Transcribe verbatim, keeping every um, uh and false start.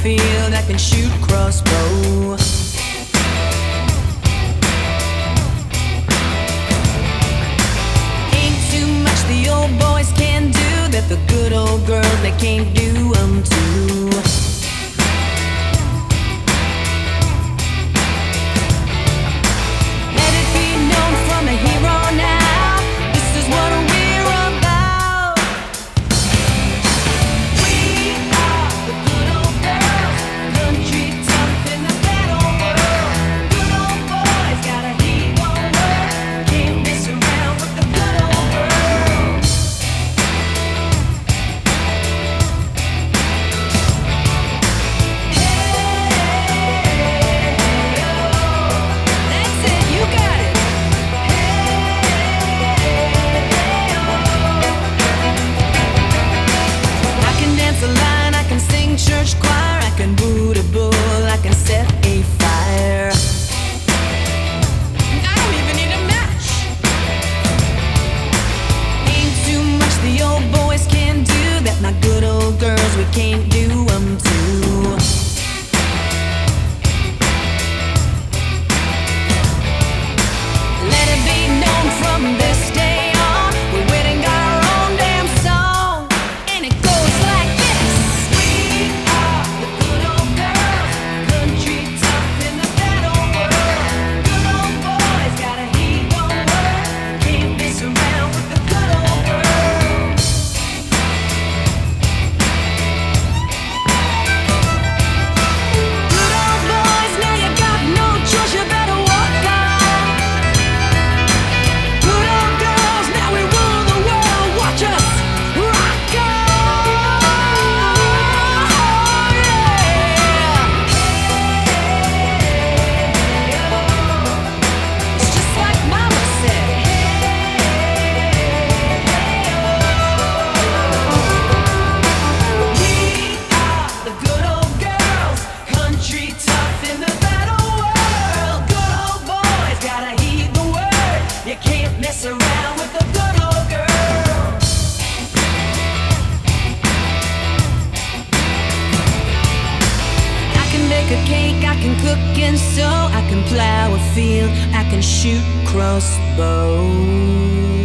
field, I can shoot crossbow. Ain't too much the old boys can do that the good old girls they can't do them too. Let it be known from the here on out, this is what we're about. We are the good old girls, country tough in the bad old world. Good old boys gotta heed one word, can't mess around with the good old girls. That's it, you got it. I can dance a line, I can sing church choir, I can boot a bull, I can set a fire. I don't even need a match. Ain't too much the old boys can do that my good old girls we can't do them too. Let it be known from this day on, we went and got our own damn song, and it goes like this. We are the good old girls, country tough in the bad old world. Good old boys gotta heed one word, can't mess around with the good old girls. Good old boys, now you got no choice, you better walk on. Good old girls, now we rule the world, watch us rock on. It's just like Mama said. We are the good old girls, country tough in the bad old world. Good old boys gotta heed the word, you can't mess around with the good old girls. I can bake a cake, I can cook and sew, I can plow a field, I can shoot crossbow.